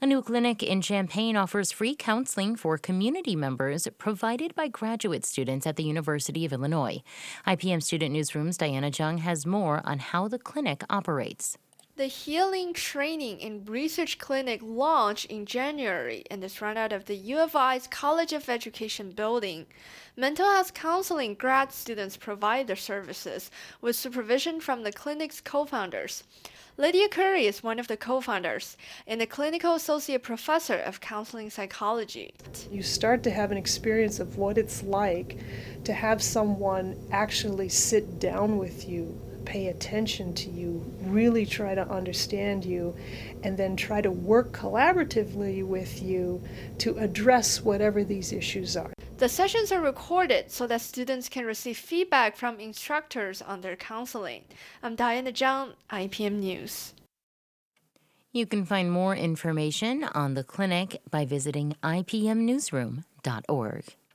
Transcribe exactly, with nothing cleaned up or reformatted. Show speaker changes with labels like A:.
A: A new clinic in Champaign offers free counseling for community members provided by graduate students at the University of Illinois. I P M Student Newsroom's Diana Jung has more on how the clinic operates.
B: The Healing Training and Research Clinic launched in January and is run out of the U of I's College of Education building. Mental health counseling grad students provide their services with supervision from the clinic's co-founders. Lydia Curry is one of the co-founders and a clinical associate professor of counseling psychology.
C: You start to have an experience of what it's like to have someone actually sit down with you, pay attention to you, really try to understand you, and then try to work collaboratively with you to address whatever these issues are.
B: The sessions are recorded so that students can receive feedback from instructors on their counseling. I'm Diana Zhang, I P M News.
A: You can find more information on the clinic by visiting I P M newsroom dot org.